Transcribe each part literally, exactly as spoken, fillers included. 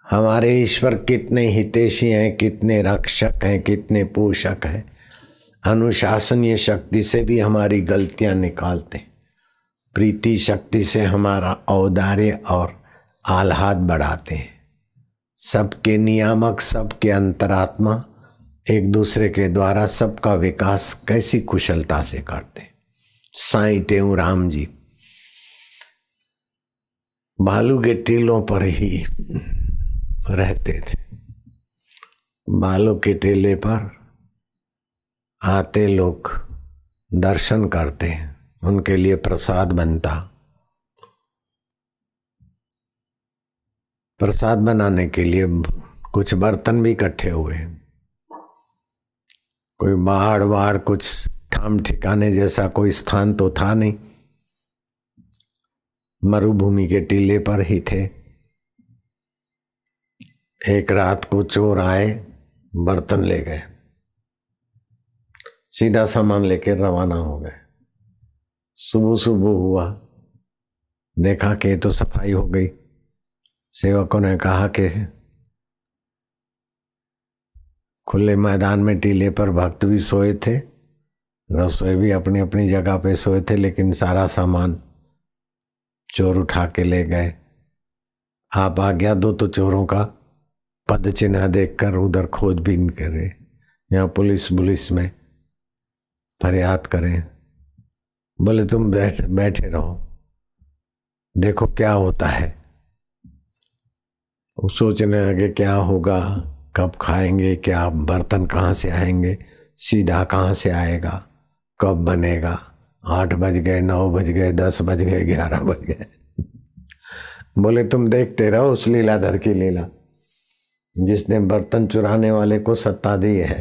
हमारे ईश्वर कितने हितैषी हैं, कितने रक्षक हैं, कितने पोषक हैं। अनुशासनीय शक्ति से भी हमारी गलतियां निकालते, प्रीति शक्ति से हमारा औदार्य और आह्लाद बढ़ाते हैं। सबके नियामक, सबके अंतरात्मा एक दूसरे के द्वारा सबका विकास कैसी कुशलता से करते। साईं टेऊ राम जी बालू के टीलों पर ही रहते थे। बालू के टीले पर आते लोग दर्शन करते, उनके लिए प्रसाद बनता। प्रसाद बनाने के लिए कुछ बर्तन भी इकट्ठे हुए। कोई बाढ़ वाड़ कुछ ठाम ठिकाने जैसा कोई स्थान तो था नहीं, मरुभूमि के टीले पर ही थे। एक रात को चोर आए, बर्तन ले गए, सीधा सामान लेकर रवाना हो गए। सुबह सुबह हुआ, देखा कि तो सफाई हो गई। सेवकों ने कहा कि खुले मैदान में टीले पर भक्त भी सोए थे, रसोई भी अपनी अपनी जगह पे सोए थे, लेकिन सारा सामान चोर उठा के ले गए। आप आज्ञा दो तो चोरों का पद चिन्ह देखकर उधर खोजबीन करें, यहाँ पुलिस पुलिस में फरियाद करें। बोले तुम बैठ बैठे रहो, देखो क्या होता है। वो सोचने लगे क्या होगा, कब खाएंगे, क्या बर्तन कहाँ से आएंगे, सीधा कहाँ से आएगा, कब बनेगा। आठ बज गए, नौ बज गए, दस बज गए, ग्यारह बज गए। बोले तुम देखते रहो उस लीलाधर की लीला, जिसने बर्तन चुराने वाले को सत्ता दी है,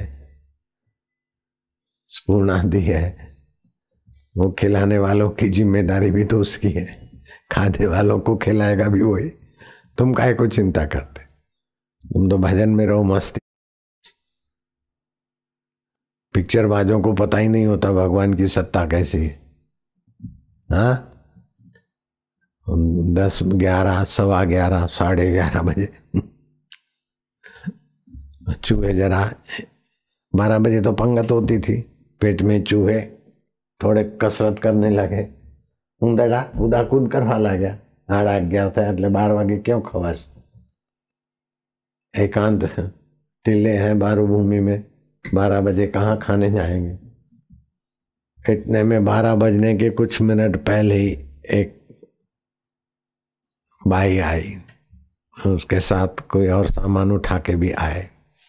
स्पूर्णा दी है, वो खिलाने वालों की जिम्मेदारी भी तो उसकी है, खाने वालों को खिलाएगा भी वही। तुम काहे को चिंता करते, तुम तो भजन में रहो, मस्ती। पिक्चर बाजों को पता ही नहीं होता भगवान की सत्ता कैसी है। हाँ, दस ग्यारह सवा ग्यारह साढ़े ग्यारह बजे चूहे जरा बारह बजे तो पंगत होती थी, पेट में चूहे थोड़े कसरत करने लगे, ऊंदड़ा कूदा कूद करवा लगा। साढ़ा ग्यारह था એટલે बार वागे क्यों खवास। एकांत टीले हैं बारू भूमि में, बारह बजे कहाँ खाने जाएंगे। इतने में बारह बजने के कुछ मिनट पहले ही एक बाई आई, उसके साथ कोई और सामान उठा के भी आए।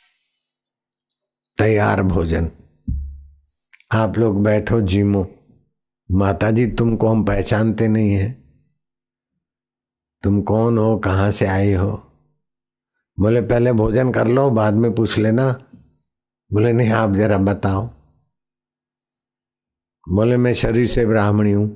तैयार भोजन, आप लोग बैठो जीमो। माता जी तुमको हम पहचानते नहीं हैं, तुम कौन हो, कहाँ से आई हो। बोले पहले भोजन कर लो, बाद में पूछ लेना। बोले नहीं आप जरा बताओ। बोले मैं शरीर से ब्राह्मणी हूं,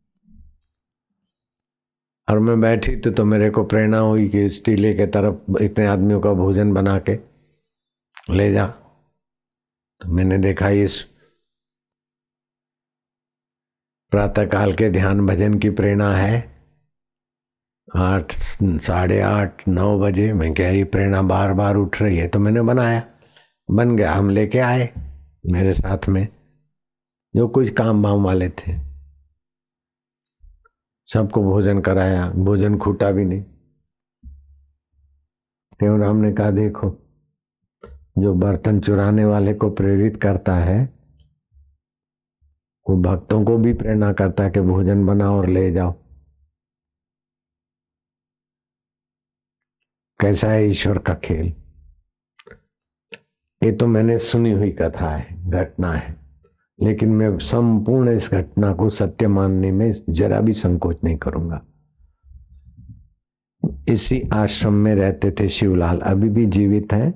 और मैं बैठी तो, तो मेरे को प्रेरणा हुई कि इस टीले के तरफ इतने आदमियों का भोजन बना के ले जा। तो मैंने देखा इस प्रातः काल के ध्यान भजन की प्रेरणा है। आठ साढ़े आठ नौ बजे मैं क्या ये प्रेरणा बार बार उठ रही है, तो मैंने बनाया, बन गया। हम लेके आए मेरे साथ में जो कुछ काम वाम वाले थे, सबको भोजन कराया, भोजन खूटा भी नहीं। टेऊ राम ने कहा देखो, जो बर्तन चुराने वाले को प्रेरित करता है, वो भक्तों को भी प्रेरणा करता है कि भोजन बनाओ और ले जाओ। कैसा है ईश्वर का खेल। ये तो मैंने सुनी हुई कथा है, घटना है, लेकिन मैं संपूर्ण इस घटना को सत्य मानने में जरा भी संकोच नहीं करूंगा। इसी आश्रम में रहते थे शिवलाल, अभी भी जीवित हैं,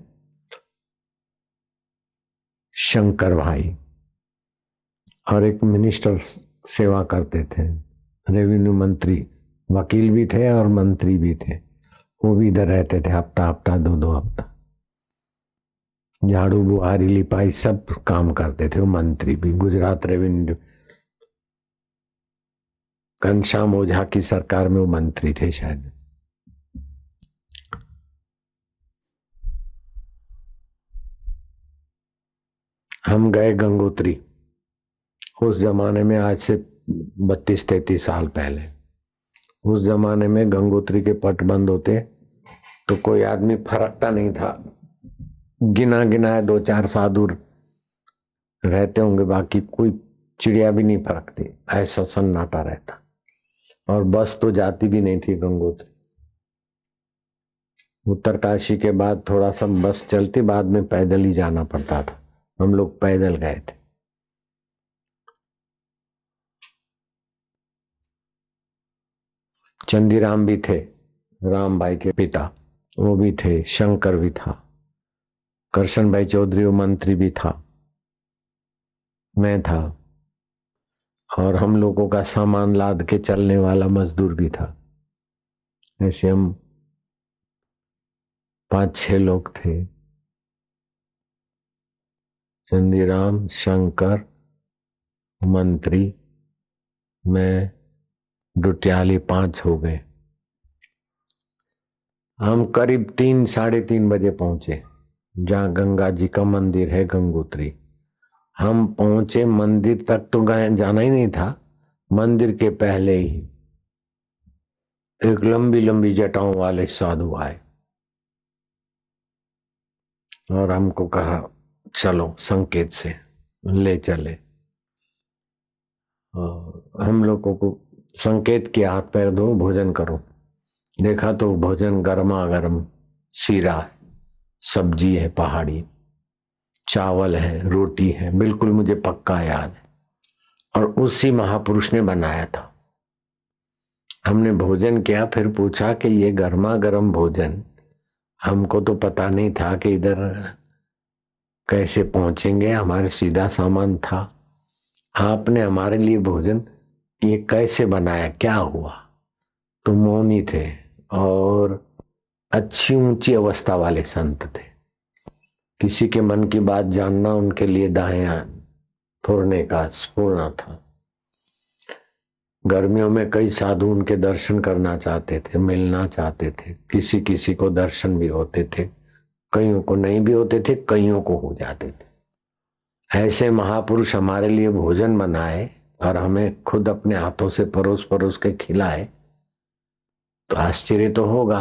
शंकर भाई, और एक मिनिस्टर सेवा करते थे, रेवेन्यू मंत्री, वकील भी थे और मंत्री भी थे। वो भी इधर रहते थे, हफ्ता हफ्ता दो दो हफ्ता झाड़ू बुहारी लिपाई सब काम करते थे। वो मंत्री भी, गुजरात रेवेन्यू, घनश्याम ओझा की सरकार में वो मंत्री थे शायद। हम गए गंगोत्री। उस जमाने में, आज से बत्तीस तैतीस साल पहले, उस जमाने में गंगोत्री के पट बंद होते तो कोई आदमी फरकता नहीं था। गिना गिना दो चार साधु रहते होंगे, बाकी कोई चिड़िया भी नहीं फरकती, ऐसा सन्नाटा रहता। और बस तो जाती भी नहीं थी गंगोत्री। उत्तरकाशी के बाद थोड़ा सा बस चलती, बाद में पैदल ही जाना पड़ता था। हम लोग पैदल गए थे। चंदीराम भी थे, राम भाई के पिता, वो भी थे। शंकर भी था, करशन भाई चौधरी वो मंत्री भी था, मैं था, और हम लोगों का सामान लाद के चलने वाला मजदूर भी था। ऐसे हम पांच छह लोग थे। चंदीराम, शंकर, मंत्री, मैं, डुटियाली, पांच हो गए। हम करीब तीन साढ़े तीन बजे पहुंचे जहां गंगा जी का मंदिर है, गंगोत्री। हम पहुंचे मंदिर तक तो गए, जाना ही नहीं था। मंदिर के पहले ही एक लंबी लंबी जटाओं वाले साधु आए और हमको कहा चलो, संकेत से ले चले। और हम लोगों को संकेत किया, हाथ पैर धो, भोजन करो। देखा तो भोजन गर्मा गर्म, सीरा है, सब्जी है पहाड़ी, चावल है, रोटी है, बिल्कुल मुझे पक्का याद है। और उसी महापुरुष ने बनाया था। हमने भोजन किया, फिर पूछा कि ये गर्मा गर्म भोजन, हमको तो पता नहीं था कि इधर कैसे पहुंचेंगे, हमारे सीधा सामान था। आपने हमारे लिए भोजन ये कैसे बनाया, क्या हुआ? तो मौनी थे और अच्छी ऊंची अवस्था वाले संत थे। किसी के मन की बात जानना उनके लिए दाया फोड़ने का स्फूर्णा था। गर्मियों में कई साधु उनके दर्शन करना चाहते थे, मिलना चाहते थे। किसी किसी को दर्शन भी होते थे, कईयों को नहीं भी होते थे, कईयों को हो जाते थे। ऐसे महापुरुष हमारे लिए भोजन बनाए और हमें खुद अपने हाथों से परोस परोस के खिलाए तो आश्चर्य तो होगा।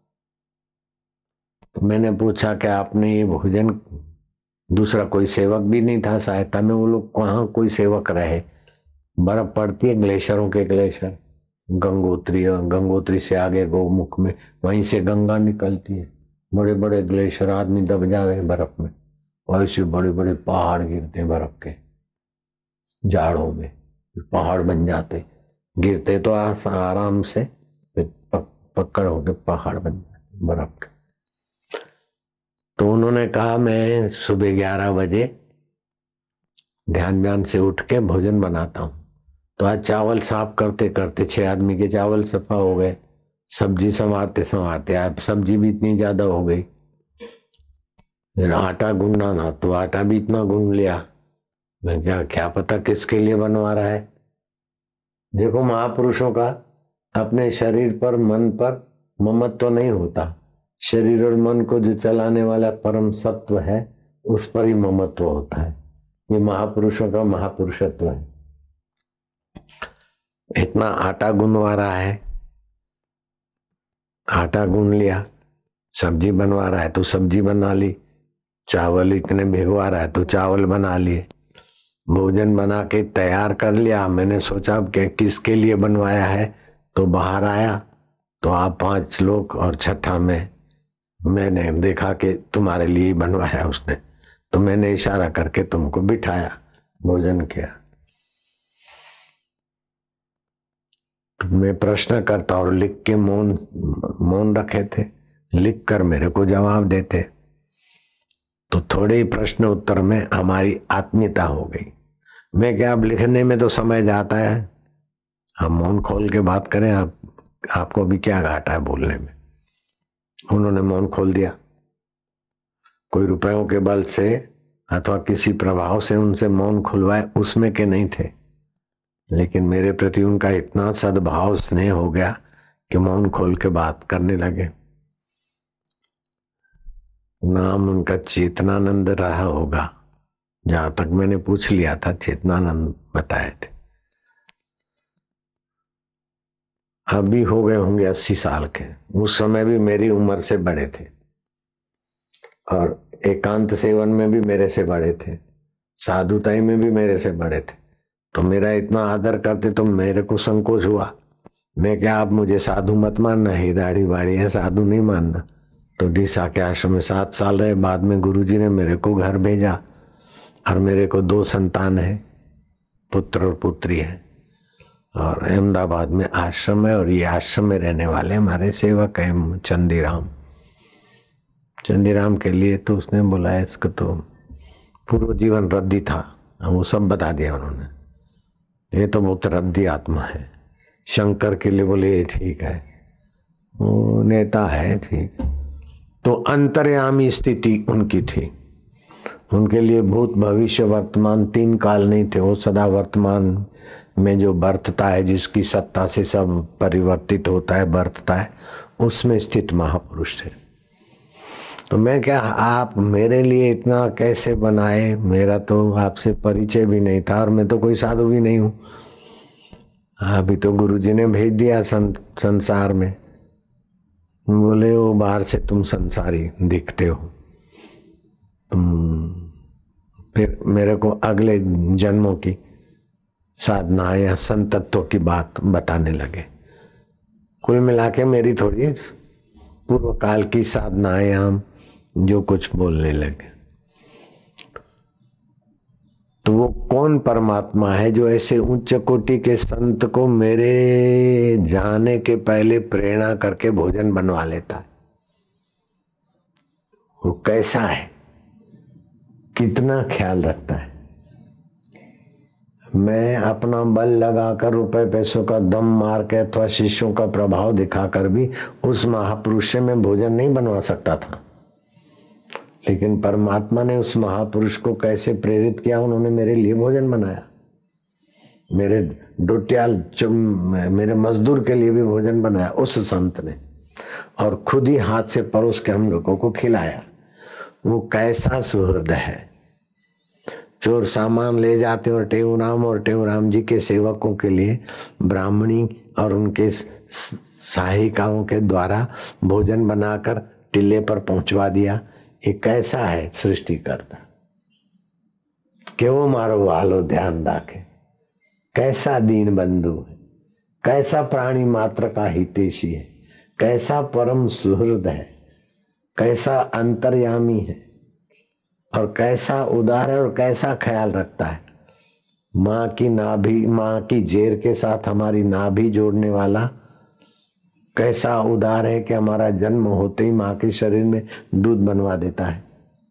तो मैंने पूछा कि आपने ये भोजन, दूसरा कोई सेवक भी नहीं था सहायता में, वो लोग कहाँ कोई सेवक रहे। बर्फ पड़ती है, ग्लेशियरों के ग्लेशियर, गंगोत्री, गंगोत्री से आगे गोमुख में, वहीं से गंगा निकलती है। बड़े बड़े ग्लेशियर, आदमी दब जावे बर्फ में, वैसे बड़े बड़े पहाड़ गिरते बर्फ के जाड़ों में, पहाड़ बन जाते। गिरते तो आराम से, पक, पकड़ होके पहाड़ बन जाते बर्फ के। तो उन्होंने कहा मैं सुबह ग्यारह बजे ध्यान व्यान से उठ के भोजन बनाता हूँ। तो आज चावल साफ करते करते छह आदमी के चावल सफा हो गए। सब्जी संवारते संवारते आज सब्जी भी इतनी ज्यादा हो गई। आटा गूंदना ना, तो आटा भी इतना गूंद लिया। मैं क्या क्या पता किसके लिए बनवा रहा है। देखो महापुरुषों का अपने शरीर पर, मन पर ममत्व तो नहीं होता। शरीर और मन को जो चलाने वाला परम सत्व है, उस पर ही ममत्व होता है। ये महापुरुषों का महापुरुषत्व है। इतना आटा गूंदवा रहा है, आटा गूंद लिया। सब्जी बनवा रहा है तो सब्जी बना ली। चावल इतने भिगवा रहा है तो चावल बना लिए। भोजन बना के तैयार कर लिया। मैंने सोचा कि किसके लिए बनवाया है, तो बाहर आया तो आप पांच लोग और छठा में, मैंने देखा कि तुम्हारे लिए ही बनवाया उसने। तो मैंने इशारा करके तुमको बिठाया, भोजन किया। तो मैं प्रश्न करता और लिख के मौन मौन रखे थे, लिख कर मेरे को जवाब देते। तो थोड़े ही प्रश्न उत्तर में हमारी आत्मीयता हो गई। मैं क्या, अब लिखने में तो समय जाता है, हम मौन खोल के बात करें। आप आपको भी क्या घाटा है बोलने में। उन्होंने मौन खोल दिया। कोई रुपयों के बल से अथवा किसी प्रभाव से उनसे मौन खुलवाए, उसमें के नहीं थे। लेकिन मेरे प्रति उनका इतना सद्भाव, स्नेह हो गया कि मौन खोल के बात करने लगे। नाम उनका चेतनानंद रहा होगा, जहां तक मैंने पूछ लिया था चेतनानंद बताए थे। अभी हो गए होंगे अस्सी साल के, उस समय भी मेरी उम्र से बड़े थे और एकांत सेवन में भी मेरे से बड़े थे, साधुताई में भी मेरे से बड़े थे। तो मेरा इतना आदर करते तो मेरे को संकोच हुआ। मैं क्या, आप मुझे साधु मत मानना, ही दाढ़ी बाड़ी है, साधु नहीं मानना। तो डीसा के आश्रम में सात साल रहे। बाद में गुरुजी ने मेरे को घर भेजा और मेरे को दो संतान है, पुत्र और पुत्री है, और अहमदाबाद में आश्रम है। और ये आश्रम में रहने वाले हमारे सेवक है चंदीराम। चंदीराम के लिए तो उसने बोला, इसका तो पूर्व जीवन रद्दी था, वो सब बता दिया उन्होंने। ये तो बहुत रद्दी आत्मा है। शंकर के लिए बोले ठीक है, वो नेता है ठीक। तो अंतर्यामी स्थिति उनकी थी। उनके लिए भूत भविष्य वर्तमान तीन काल नहीं थे। वो सदा वर्तमान में जो बरतता है, जिसकी सत्ता से सब परिवर्तित होता है, बरतता है, उसमें स्थित महापुरुष थे। तो मैं क्या, आप मेरे लिए इतना कैसे बनाए? मेरा तो आपसे परिचय भी नहीं था और मैं तो कोई साधु भी नहीं हूं। अभी तो गुरुजी ने भेज दिया सं, संसार में। बोले वो बाहर से तुम संसारी दिखते हो। तुम फिर मेरे को अगले जन्मों की साधना या संतत्व की बात बताने लगे। कुल मिला के मेरी थोड़ी पूर्व काल की साधनाएं हम जो कुछ बोलने लगे। तो वो कौन परमात्मा है जो ऐसे उच्च कोटि के संत को मेरे जाने के पहले प्रेरणा करके भोजन बनवा लेता है? वो कैसा है, कितना ख्याल रखता है? मैं अपना बल लगाकर रुपए पैसों का दम मार के अथवा शिष्यों का प्रभाव दिखाकर भी उस महापुरुष से मैं भोजन नहीं बनवा सकता था। लेकिन परमात्मा ने उस महापुरुष को कैसे प्रेरित किया, उन्होंने मेरे लिए भोजन बनाया। मेरे डोट्याल मेरे मजदूर के लिए भी भोजन बनाया उस संत ने, और खुद ही हाथ से परोस के हम लोगों को खिलाया। वो कैसा सुहृद है। चोर सामान ले जाते और टेऊराम और टेऊराम जी के सेवकों के लिए ब्राह्मणी और उनके सहायिकाओं के द्वारा भोजन बनाकर टिल्ले पर पहुंचवा दिया। ये कैसा है सृष्टि करता, केवो मारो वालो ध्यान राखे, कैसा दीन बंधु है, कैसा प्राणी मात्र का हितैषी है, कैसा परम सुहृद है, कैसा अंतर्यामी है, और कैसा उदार है और कैसा ख्याल रखता है। माँ की नाभि, माँ की जेर के साथ हमारी नाभि जोड़ने वाला कैसा उदार है कि हमारा जन्म होते ही माँ के शरीर में दूध बनवा देता है।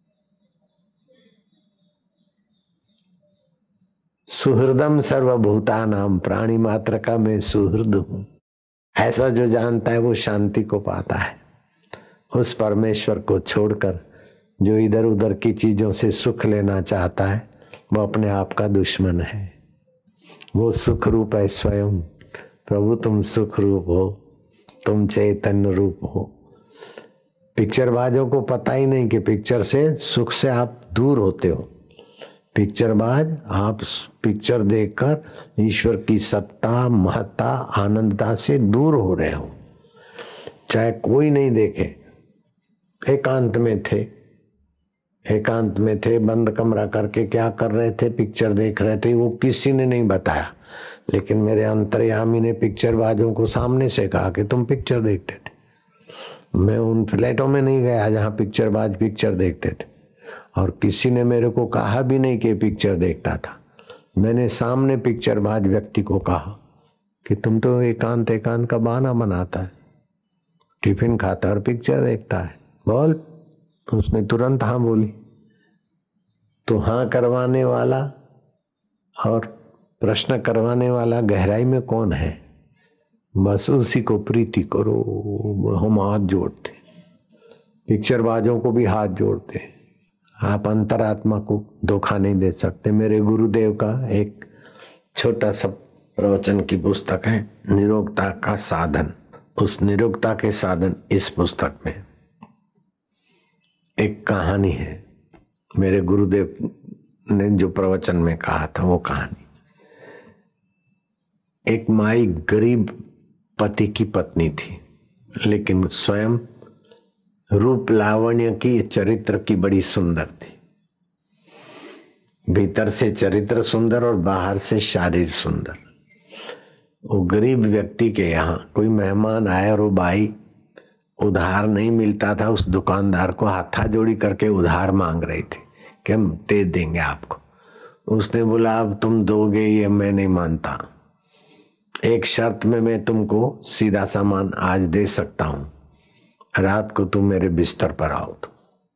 सुहृदम सर्वभूतानाम, प्राणी मात्र का मैं सुहृद हूं। ऐसा जो जानता है वो शांति को पाता है। उस परमेश्वर को छोड़कर जो इधर उधर की चीजों से सुख लेना चाहता है वो अपने आप का दुश्मन है। वो सुख रूप है स्वयं। प्रभु तुम सुख रूप हो, तुम चैतन्य रूप हो। पिक्चरबाजों को पता ही नहीं कि पिक्चर से सुख से आप दूर होते हो। पिक्चरबाज आप पिक्चर देखकर ईश्वर की सत्ता, महत्ता, आनंदता से दूर हो रहे हो। चाहे कोई नहीं देखे। एकांत में थे, एकांत में थे, बंद कमरा करके क्या कर रहे थे, पिक्चर देख रहे थे, वो किसी ने नहीं बताया। लेकिन मेरे अंतर्यामी ने पिक्चरबाजों को सामने से कहा कि तुम पिक्चर देखते थे। मैं उन फ्लैटों में नहीं गया जहां पिक्चरबाज पिक्चर देखते थे, और किसी ने मेरे को कहा भी नहीं कि पिक्चर देखता था। मैंने सामने पिक्चरबाज व्यक्ति को कहा कि तुम तो एकांत एकांत का बहाना बनाता है, टिफिन खाता और पिक्चर देखता है, बोल। तो उसने तुरंत हाँ बोली। तो हाँ करवाने वाला और प्रश्न करवाने वाला गहराई में कौन है? बस उसी को प्रीति करो। हम हाथ जोड़ते, पिक्चरबाजों को भी हाथ जोड़ते। आप अंतरात्मा को धोखा नहीं दे सकते। मेरे गुरुदेव का एक छोटा सा प्रवचन की पुस्तक है, निरोगता का साधन। उस निरोगता के साधन इस पुस्तक में एक कहानी है। मेरे गुरुदेव ने जो प्रवचन में कहा था वो कहानी। एक माई गरीब पति की पत्नी थी, लेकिन स्वयं रूप लावण्य की, चरित्र की बड़ी सुंदर थी। भीतर से चरित्र सुंदर और बाहर से शारीर सुंदर। वो गरीब व्यक्ति के यहाँ कोई मेहमान आया और वो बाई उधार नहीं मिलता था, उस दुकानदार को हाथा जोड़ी करके उधार मांग रही थी कि हम दे देंगे आपको। उसने बोला अब तुम दोगे ये मैं नहीं मानता, एक शर्त में मैं तुमको सीधा सामान आज दे सकता हूं, रात को तुम मेरे बिस्तर पर आओ। तो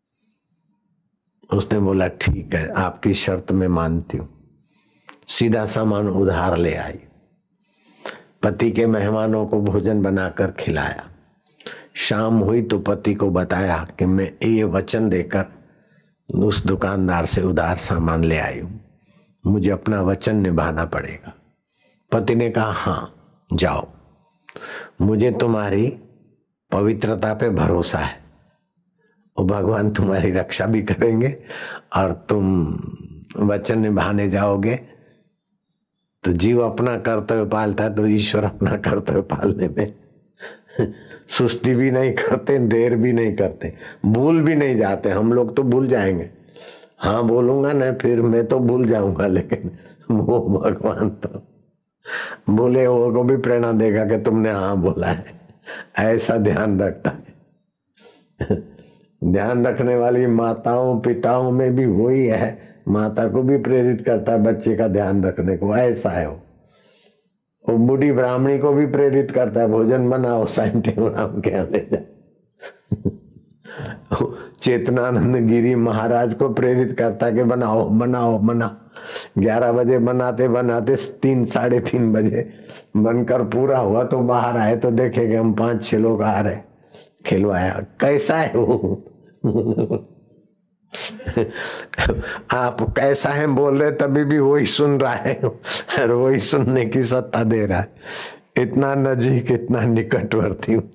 उसने बोला ठीक है, आपकी शर्त मैं मानती हूं। सीधा सामान उधार ले आई, पति के मेहमानों को भोजन बनाकर खिलाया। शाम हुई तो पति को बताया कि मैं ये वचन देकर उस दुकानदार से उधार सामान ले आई हूं, मुझे अपना वचन निभाना पड़ेगा। पति ने कहा हाँ जाओ, मुझे तुम्हारी पवित्रता पे भरोसा है, और भगवान तुम्हारी रक्षा भी करेंगे, और तुम वचन निभाने जाओगे तो जीव अपना कर्तव्य पालता है तो ईश्वर अपना कर्तव्य पालने में सुस्ती भी नहीं करते, देर भी नहीं करते, भूल भी नहीं जाते। हम लोग तो भूल जाएंगे, हाँ बोलूंगा ना फिर मैं तो भूल जाऊंगा, लेकिन वो भगवान तो बोले वो को भी प्रेरणा देगा कि तुमने हाँ बोला है, ऐसा ध्यान रखता है। ध्यान रखने वाली माताओं पिताओं में भी वही है, माता को भी प्रेरित करता है बच्चे का ध्यान रखने को, ऐसा है वो। वो बूढ़ी ब्राह्मणी को भी प्रेरित करता है भोजन बनाओ, साइंटिंग के ले जा। चेतनानंद गिरी महाराज को प्रेरित करता कि बनाओ बनाओ बनाओ। ग्यारह बजे बनाते बनाते तीन साढ़े तीन बजे बनकर पूरा हुआ तो बाहर आए तो देखे कि हम पांच छह लोग आ रहे, खिलवाया। कैसा है वो? आप कैसा है बोल रहे तभी भी वही सुन रहा है और वही सुनने की सत्ता दे रहा है। इतना नजीक इतना निकटवर्ती हूं।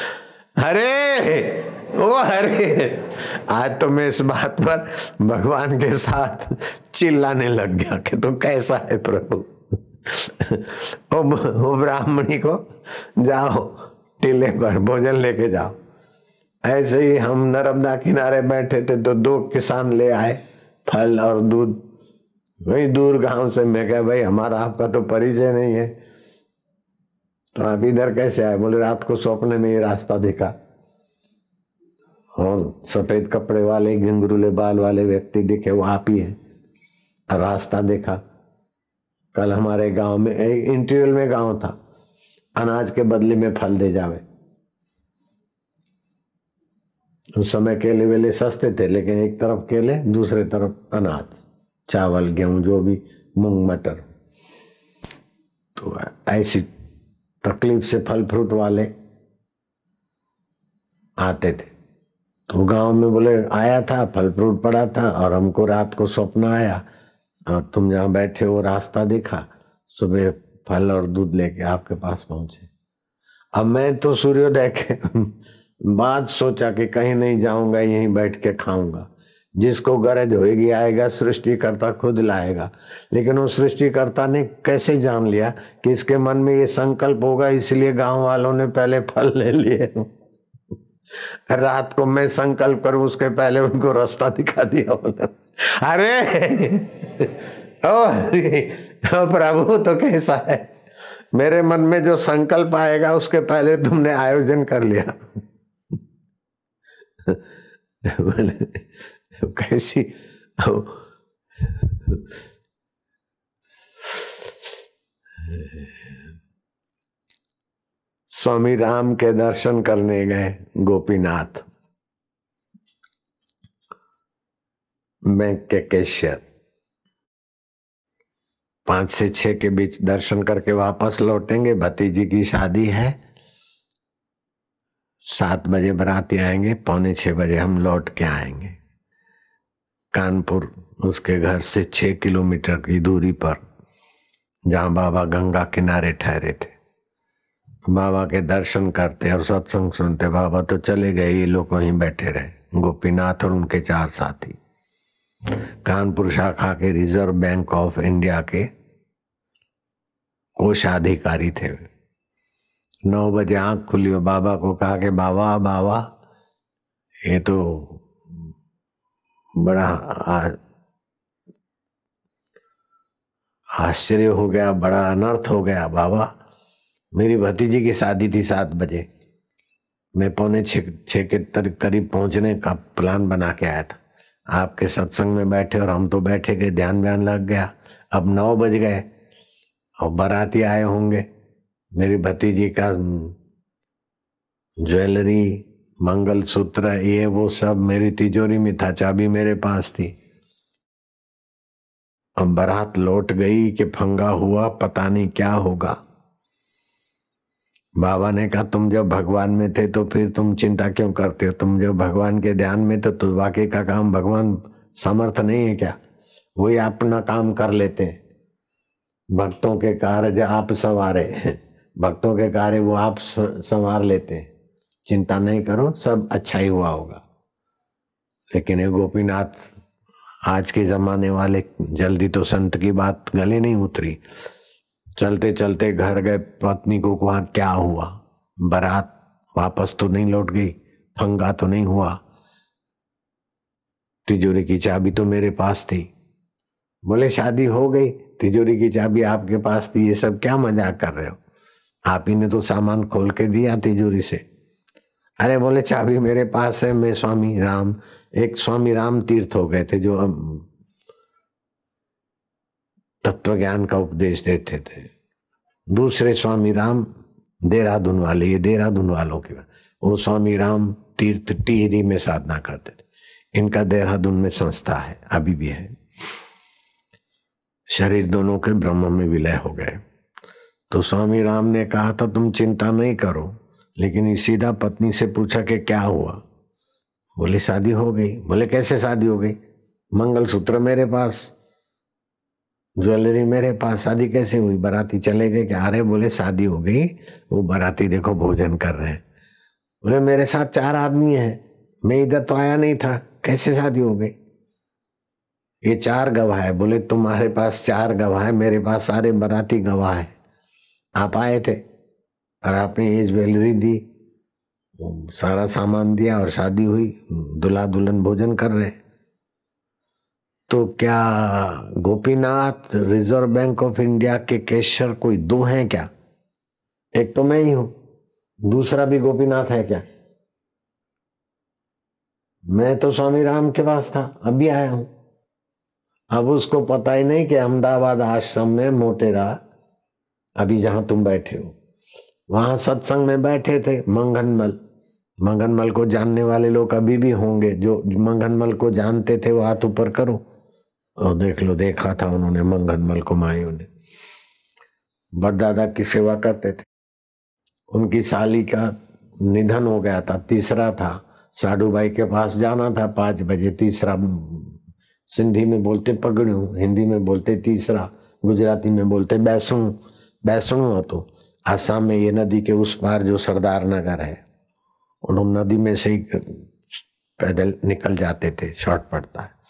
अरे ओ अरे आज तो मैं इस बात पर भगवान के साथ चिल्लाने लग गया कि तू कैसा है प्रभु। ओ, ओ ब्राह्मणी को जाओ टीले पर भोजन लेके जाओ। ऐसे ही हम नर्मदा किनारे बैठे थे तो दो किसान ले आए फल और दूध, वही दूर गांव से। मैं कहा भाई हमारा आपका तो परिचय नहीं है, तो आप इधर कैसे आए? बोले रात को सपने में ये रास्ता देखा और सफेद कपड़े वाले घुंघरूले बाल वाले व्यक्ति दिखे, वो आप ही है। और रास्ता देखा, कल हमारे गांव में इंटीरियर में गांव था, अनाज के बदले में फल दे जावे। उस समय केले वेले सस्ते थे, लेकिन एक तरफ केले दूसरे तरफ अनाज, चावल गेहूं जो भी, मूंग मटर। तो ऐसी तकलीफ से फल फ्रूट वाले आते थे। तो गांव में बोले आया था, फल फ्रूट पड़ा था और हमको रात को स्वप्न आया और तुम जहां बैठे हो रास्ता देखा, सुबह फल और दूध लेके आपके पास पहुंचे। अब मैं तो सूर्योदय के बाद सोचा कि कहीं नहीं जाऊंगा, यहीं बैठ के खाऊंगा। जिसको गरज होएगी आएगा, सृष्टिकर्ता खुद लाएगा। लेकिन वो सृष्टिकर्ता ने कैसे जान लिया कि इसके मन में ये संकल्प होगा, इसलिए गांव वालों ने पहले फल ले लिए। रात को मैं संकल्प करूं उसके पहले उनको रास्ता दिखा दिया। अरे ओ अरे ओ प्रभु तो कैसा है, मेरे मन में जो संकल्प आएगा उसके पहले तुमने आयोजन कर लिया। कैसी स्वामी राम के दर्शन करने गए गोपीनाथ बैंक के कैशियर। पांच से छह के बीच दर्शन करके वापस लौटेंगे, भतीजी की शादी है। सात बजे बाराती आएंगे, पौने छह बजे हम लौट के आएंगे। कानपुर उसके घर से छह किलोमीटर की दूरी पर जहां बाबा गंगा किनारे ठहरे थे, बाबा के दर्शन करते और सत्संग सुनते। बाबा तो चले गए, ये लोग वहीं बैठे रहे, गोपीनाथ और उनके चार साथी। कानपुर शाखा के रिजर्व बैंक ऑफ इंडिया के कोषाधिकारी थे। नौ बजे आंख खुली और बाबा को कहा कि बाबा बाबा ये तो बड़ा आश्चर्य हो गया, बड़ा अनर्थ हो गया बाबा। मेरी भतीजी की शादी थी सात बजे, मैं पौने छः छः के करीब पहुंचने का प्लान बना के आया था। आपके सत्संग में बैठे और हम तो बैठे गए, ध्यान व्यान लग गया। अब नौ बज गए और बाराती आए होंगे। मेरी भतीजी का ज्वेलरी, मंगलसूत्र, ये वो सब मेरी तिजोरी में था, चाबी मेरे पास थी। अब बारात लौट गई कि फंगा हुआ, पता नहीं क्या होगा। बाबा ने कहा तुम जब भगवान में थे तो फिर तुम चिंता क्यों करते हो? तुम जब भगवान के ध्यान में तो, तो बाकी का काम भगवान समर्थ नहीं है क्या? वही अपना काम कर लेते हैं। भक्तों के कार्य आप संवारे, भक्तों के कार्य वो आप संवार लेते हैं। चिंता नहीं करो, सब अच्छा ही हुआ होगा। लेकिन ये गोपीनाथ आज के जमाने वाले, जल्दी तो संत की बात गले नहीं उतरी। चलते चलते घर गए, पत्नी को कहा क्या हुआ? बारात वापस तो नहीं लौट गई, फंगा तो नहीं हुआ, तिजोरी की चाबी तो मेरे पास थी। बोले शादी हो गई, तिजोरी की चाबी आपके पास थी, ये सब क्या मजाक कर रहे हो? आप ही ने तो सामान खोल के दिया तिजोरी से। अरे बोले चाबी मेरे पास है, मैं स्वामी राम, एक स्वामी राम तीर्थ हो गए थे जो तत्व ज्ञान का उपदेश देते थे। दूसरे स्वामी राम देहरादून वाले, ये देहरादून वालों की, वो स्वामी राम तीर्थ टिहरी में साधना करते थे। इनका देहरादून में संस्था है, अभी भी है। शरीर दोनों के ब्रह्म में विलय हो गए। तो स्वामी राम ने कहा था तुम चिंता नहीं करो, लेकिन सीधा पत्नी से पूछा कि क्या हुआ? बोले शादी हो गई। बोले कैसे शादी हो गई? मंगलसूत्र मेरे पास, ज्वेलरी मेरे पास, शादी कैसे हुई? बाराती चले गए क्या? अरे बोले शादी हो गई, वो बाराती देखो भोजन कर रहे हैं। बोले मेरे साथ चार आदमी हैं, मैं इधर तो आया नहीं था, कैसे शादी हो गई? ये चार गवाह है। बोले तुम्हारे पास चार गवाह है, मेरे पास सारे बाराती गवाह है। आप आए थे और आपने ये ज्वेलरी दी, सारा सामान दिया और शादी हुई, दुल्हा दुल्हन भोजन कर रहे। तो क्या Gopinath reserve bank of India के कैशियर कोई दो हैं क्या? एक तो मैं ही हूं, दूसरा भी गोपीनाथ है क्या? मैं तो स्वामी राम के पास था, अभी आया हूं। अब उसको पता ही नहीं कि अहमदाबाद आश्रम में मोटेरा, अभी जहां तुम बैठे हो, वहां सत्संग में बैठे थे मंगनमल। मंगनमल को जानने वाले लोग अभी भी होंगे, जो मंगनमल को जानते थे वो हाथ ऊपर करो और देख लो, देखा था उन्होंने मंगनमल को, माइयों ने। बड़दादा की सेवा करते थे, उनकी साली का निधन हो गया था, तीसरा था। साधु भाई के पास जाना था पांच बजे, तीसरा, सिंधी में बोलते पगड़ू, हिंदी में बोलते तीसरा, गुजराती में बोलते बैसणु। बैसणु हो तो आसाम में ये नदी के उस पार जो सरदार नगर है, और नदी में से ही पैदल निकल जाते थे, शॉर्ट पड़ता है।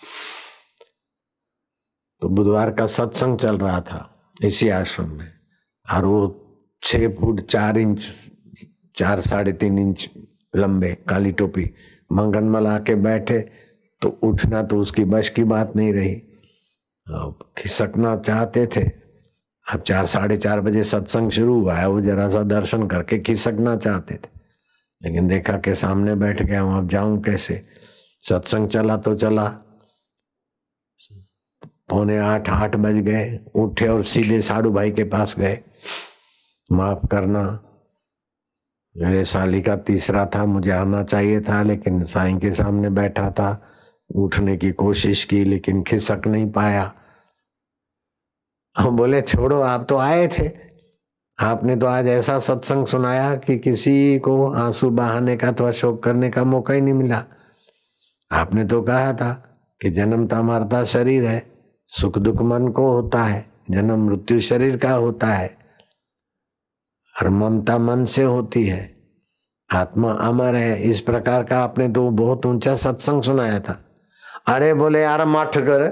तो बुधवार का सत्संग चल रहा था इसी आश्रम में, और वो छह फुट चार इंच चार साढ़े तीन इंच लंबे, काली टोपी, मंगनमल आके बैठे। तो उठना तो उसकी बश की बात नहीं रही, खिसकना चाहते थे। अब चार साढ़े चार बजे सत्संग शुरू हुआ है, वो जरा सा दर्शन करके खिसकना चाहते थे, लेकिन देखा कि सामने बैठ गया हूं, अब जाऊं कैसे? सत्संग चला तो चला, पौने आठ आठ बज गए। उठे और सीधे साधु भाई के पास गए। माफ करना, मेरे साली का तीसरा था, मुझे आना चाहिए था, लेकिन साईं के सामने बैठा था, उठने की कोशिश की लेकिन खिसक नहीं पाया। हम बोले छोड़ो, आप तो आए थे, आपने तो आज ऐसा सत्संग सुनाया कि किसी को आंसू बहाने का तो अशोक करने का मौका ही नहीं मिला। आपने तो कहा था कि जन्मता मरता शरीर है, सुख दुख मन को होता है, जन्म मृत्यु शरीर का होता है, और ममता मन से होती है, आत्मा अमर है। इस प्रकार का आपने तो बहुत ऊंचा सत्संग सुनाया था। अरे बोले यार मठ कर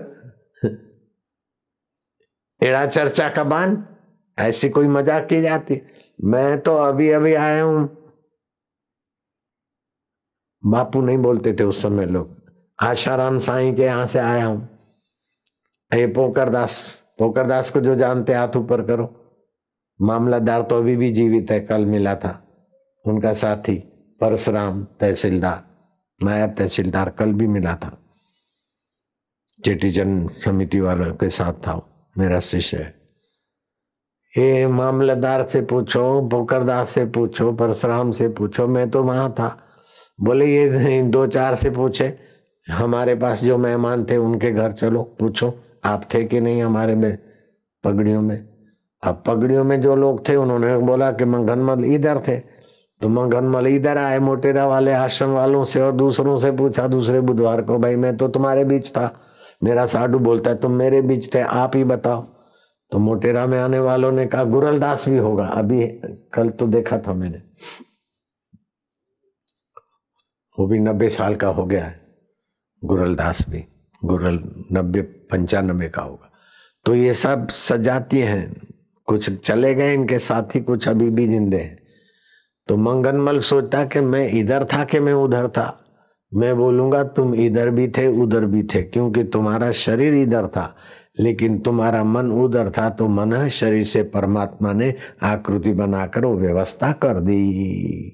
एड़ा चर्चा का बान, ऐसी कोई मजाक की जाती। मैं तो अभी अभी आया हूं, बापू नहीं बोलते थे उस समय लोग, आशाराम साईं के यहां से आया हूं। ये पोकरदास, पोकरदास को जो जानते हाथ ऊपर करो। मामलादार तो अभी भी जीवित है, कल मिला था उनका साथी परशुराम तहसीलदार, नायब तहसीलदार, कल भी मिला था। चेटीचंद समिति वालों के साथ था, मेरा शिष्य है। ये मामलेदार से पूछो, पोकरदास से पूछो, परशुराम से पूछो, मैं तो वहां था। बोले ये दो चार से पूछे, हमारे पास जो मेहमान थे उनके घर चलो पूछो, आप थे कि नहीं हमारे में पगड़ियों में। अब पगड़ियों में जो लोग थे उन्होंने बोला कि मंगनमल इधर थे, तो मंगनमल इधर आए मोटेरा वाले आश्रम वालों से और दूसरों से पूछा दूसरे बुधवार को, भाई मैं तो तुम्हारे बीच था। मेरा साधु बोलता है तुम मेरे बीच थे, आप ही बताओ। तो मोटेरा में आने वालों ने कहा गुरलदास भी होगा, अभी कल तो देखा था मैंने, वो भी नब्बे साल का हो गया है गुरलदास भी, गुरल नब्बे पंचानबे का होगा। तो ये सब सजाती हैं, कुछ चले गए इनके साथी, कुछ अभी भी जिंदे हैं। तो मंगनमल सोचता कि मैं इधर था कि मैं उधर था। मैं बोलूंगा तुम इधर भी थे उधर भी थे, क्योंकि तुम्हारा शरीर इधर था लेकिन तुम्हारा मन उधर था। तो मन शरीर से परमात्मा ने आकृति बनाकर वो व्यवस्था कर दी।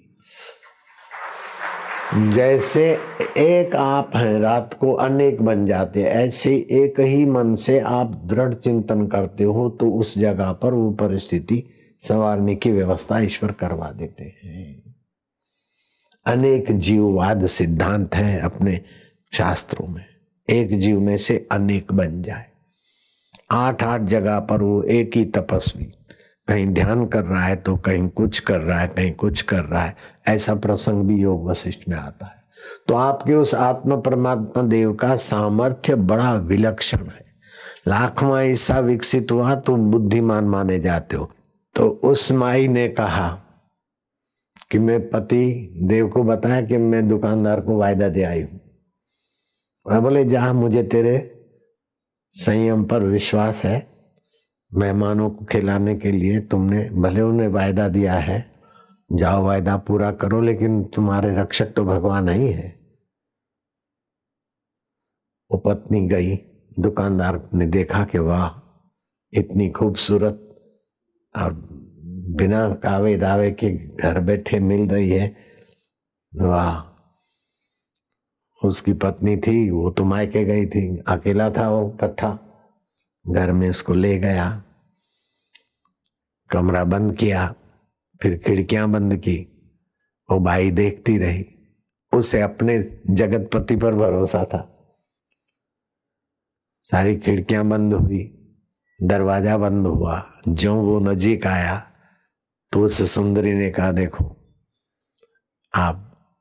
जैसे एक आप हैं रात को अनेक बन जाते, ऐसे एक ही मन से आप दृढ़ चिंतन करते हो तो उस जगह पर वो परिस्थिति संवारने की व्यवस्था ईश्वर करवा देते हैं। अनेक जीववाद सिद्धांत है अपने शास्त्रों में, एक जीव में से अनेक बन जाए। आठ आठ जगह पर वो एक ही तपस्वी कहीं ध्यान कर रहा है तो कहीं कुछ कर रहा है, कहीं कुछ कर रहा है। ऐसा प्रसंग भी योग वशिष्ठ में आता है। तो आपके उस आत्मा परमात्मा देव का सामर्थ्य बड़ा विलक्षण है। लाखवां ऐसा विकसित हुआ तो बुद्धिमान माने जाते हो। तो उस माई ने कहा कि मैं पति देव को बताया कि मैं दुकानदार को वायदा दे आई हूं। बोले जहां मुझे तेरे संयम पर विश्वास है, मेहमानों को खिलाने के लिए तुमने भले उन्हें वायदा दिया है, जाओ वायदा पूरा करो, लेकिन तुम्हारे रक्षक तो भगवान ही है। वो पत्नी गई, दुकानदार ने देखा कि वाह इतनी खूबसूरत और बिना कावे दावे के घर बैठे मिल रही है, वाह। उसकी पत्नी थी, वो तो मायके गई थी, अकेला था वो कट्ठा। घर में उसको ले गया, कमरा बंद किया, फिर खिड़कियां बंद की। वो बाई देखती रही, उसे अपने जगतपति पर भरोसा था। सारी खिड़कियां बंद हुई, दरवाजा बंद हुआ। जो वो नजीक आया तो उस सुंदरी ने कहा देखो आप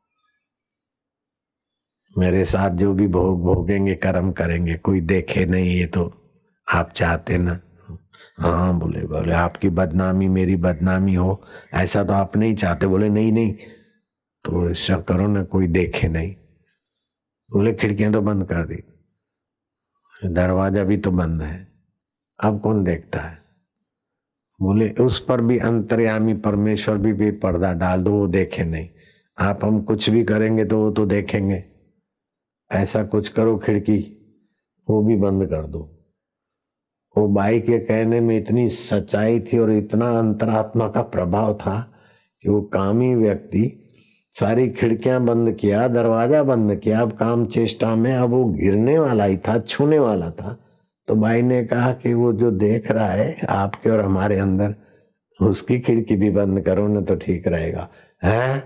मेरे साथ जो भी भोग भोगेंगे कर्म करेंगे, कोई देखे नहीं, ये तो आप चाहते ना। हाँ बोले, बोले आपकी बदनामी मेरी बदनामी हो ऐसा तो आप नहीं चाहते। बोले नहीं नहीं, तो ऐसा करो ना कोई देखे नहीं। बोले खिड़कियां तो बंद कर दी, दरवाजा भी तो बंद है, अब कौन देखता है। बोले उस पर भी अंतर्यामी परमेश्वर भी, भी पर्दा डाल दो, वो देखे नहीं। आप हम कुछ भी करेंगे तो वो तो देखेंगे। ऐसा कुछ करो, खिड़की वो भी बंद कर दो। वो बाई के कहने में इतनी सच्चाई थी और इतना अंतरात्मा का प्रभाव था कि वो कामी व्यक्ति सारी खिड़कियां बंद किया, दरवाजा बंद किया। अब काम चेष्टा में अब वो गिरने वाला ही था, छूने वाला था। तो भाई ने कहा कि वो जो देख रहा है आपके और हमारे अंदर, उसकी खिड़की भी बंद करो ना तो ठीक रहेगा। हैं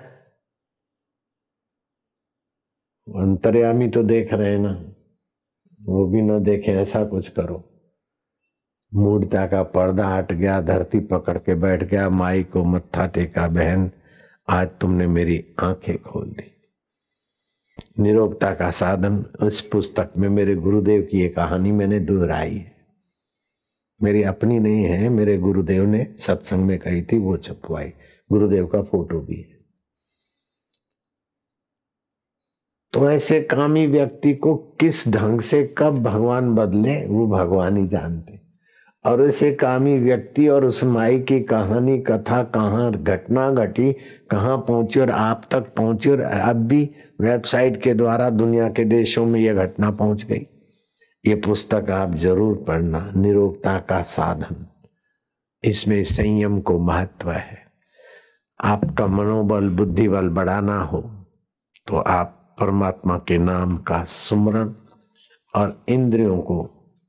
अंतर्यामी तो देख रहे हैं ना, वो भी ना देखे, ऐसा कुछ करो। मूर्ता का पर्दा हट गया, धरती पकड़ के बैठ गया, माई को मत्था टेका, बहन आज तुमने मेरी आंखें खोल दी। निरोगता का साधन, उस पुस्तक में मेरे गुरुदेव की ये कहानी मैंने दोहराई है, मेरी अपनी नहीं है, मेरे गुरुदेव ने सत्संग में कही थी, वो छपवाई। गुरुदेव का फोटो भी है। तो ऐसे कामी व्यक्ति को किस ढंग से कब भगवान बदले वो भगवान ही जानते। और ऐसे कामी व्यक्ति और उस माई की कहानी कथा कहाँ घटना घटी, कहाँ पहुंची और आप तक पहुंची, और अब भी वेबसाइट के द्वारा दुनिया के देशों में यह घटना पहुंच गई। ये पुस्तक आप जरूर पढ़ना, निरोगता का साधन। इसमें संयम को महत्व है। आपका मनोबल बुद्धि बल बढ़ाना हो तो आप परमात्मा के नाम का सुमरण और इंद्रियों को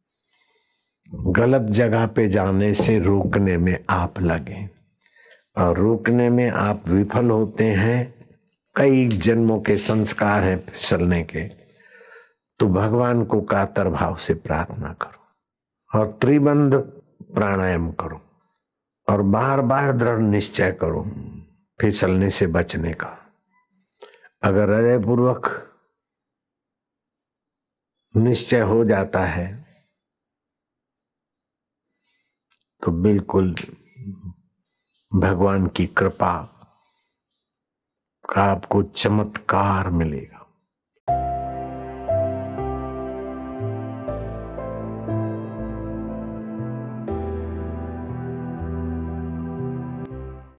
गलत जगह पे जाने से रोकने में आप लगे, और रोकने में आप विफल होते हैं। कई जन्मों के संस्कार हैं फिसलने के, तो भगवान को कातर भाव से प्रार्थना करो और त्रिबंध प्राणायाम करो और बार बार दृढ़ निश्चय करो फिसलने से बचने का। अगर हृदय पूर्वक निश्चय हो जाता है तो बिल्कुल भगवान की कृपा का आपको चमत्कार मिलेगा।